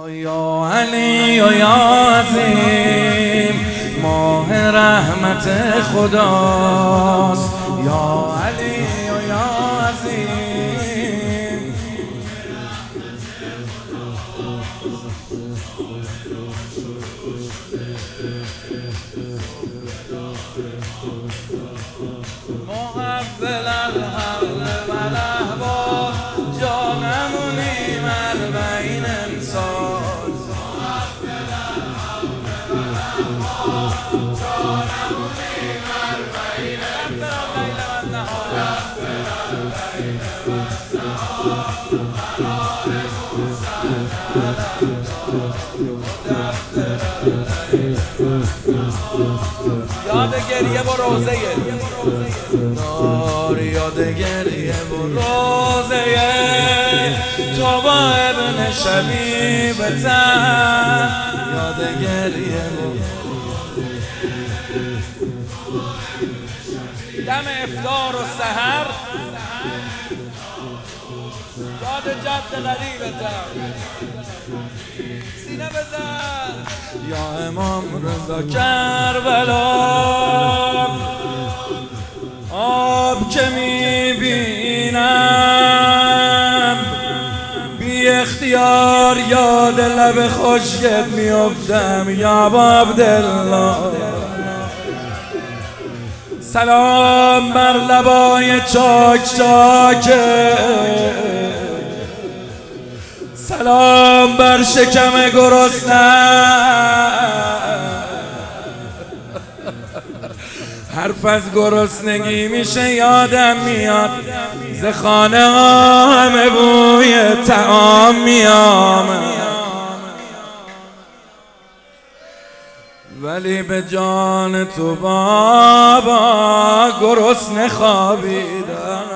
یا علی و یا عظیم، ماه رحمت خداست. یا علی و یا عظیم، محول الحل و الاحباب، جانمونیم اربعین امسال. یاد گریه با روزه دار، یاد گریه با روزه تو با ابن شبیبتن، یاد گریه با دم افطار و سحر، یاد جد غریبتن. سینه بزن یا امام رضا کربلا، آب که میبینم بی اختیار یاد لب خشکت میافتم. یا ابا عبدالله، سلام بر لبای چاک چاکه، سلام بر شکم گرسنه. حرف از گرسنگی میشه یادم میاد، ز خانه همه بوی طعام میامد، ولی به جان تو بابا گرسنه خوابیدم.